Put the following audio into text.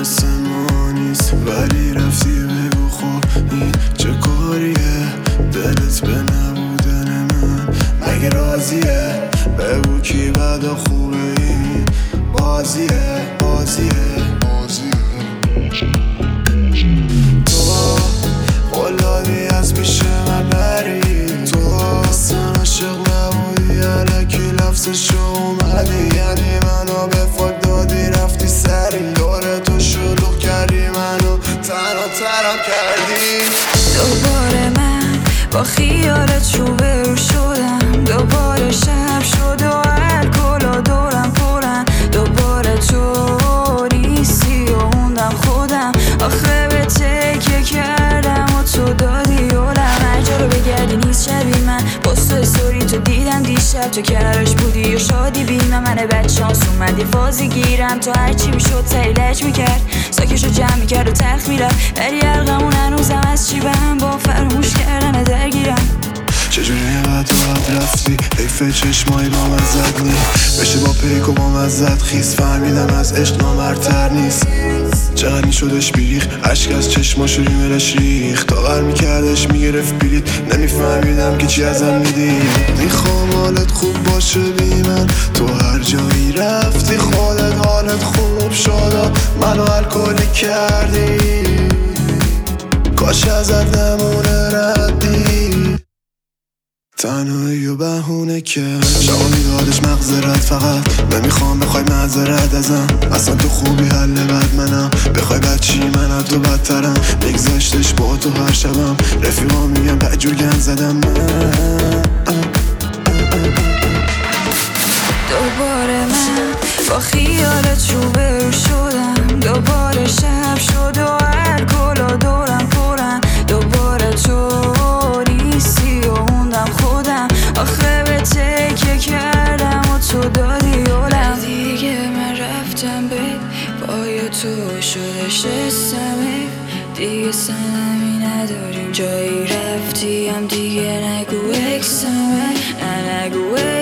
مثل ما نیست، ولی رفتی بگو خب این چه کاریه؟ دلت به نبودن من مگه راضیه؟ بگو کی بد و خوبه، این بازیه تو قلابی از پیش من بری، تو اصلا عاشق نبودی علکی لفظشو اومدی، یعنی منو به فاک دادی رفتی سری، دور تو شلوغ کردی منو تنها کردی. دوباره من با خیالت روبرو شدم، دوباره شب شد و الکل و دورم پرن، دوباره تو نیستی و موندم خودم، آخه به تکیه کردم و تو دادی اولم، هر جا رو بگردی نیست شبیه من، پست و استوری تو دیدم دیشب، تو کنارش بودی و شادی بیمه، من بدشانس اومدی فازی گیرم، تو هرچی میشد سری لج میکرد، ساکشو جمع میکرد و تلخ میرفت، ولی ارقمون هنوزم از چی به هم با فراموش کردن درگیرم. چجوری اینقدر تو قبل رفتی؟ حیف چشمایی با مزد نی بشه با پیک و با مزد خیز، فهمیدم از عشق نامرتر نیست، چقدر میشدش بیریخ عشق از چشماشو ریملش ریخ، داغر میکردش میگرفت بلیت، نمیفهمیدم که چی ازم میدی، میخوام حالت خوب باشه بی من، تو هر جایی رفتی خودت حالت خوب شد و منو الکلی کردی، کاش ازت نمونه ردی، تنهایی و بهونه که شما میدادش مغزرت، فقط نمیخوام بخوای معذرت ازم، اصلا تو خوبی حل بد منم، بخوای بچی من از تو بدترم، بگذاشتش با تو هر شبم، رفیقام میگم بدجور گند زدم دوباره من با خیالت روبرو شدم، دوباره شب شد و الکل و دورم پرن، دوباره تو نیستی و موندم خودم، آخه به تکیه کردم و تو دادی اولم، دیگه من رفتم به پای تو شدش رسمه، دیگه سنمی نداریم جایی رفتی هم دیگه نگو اکسمه، نه نگو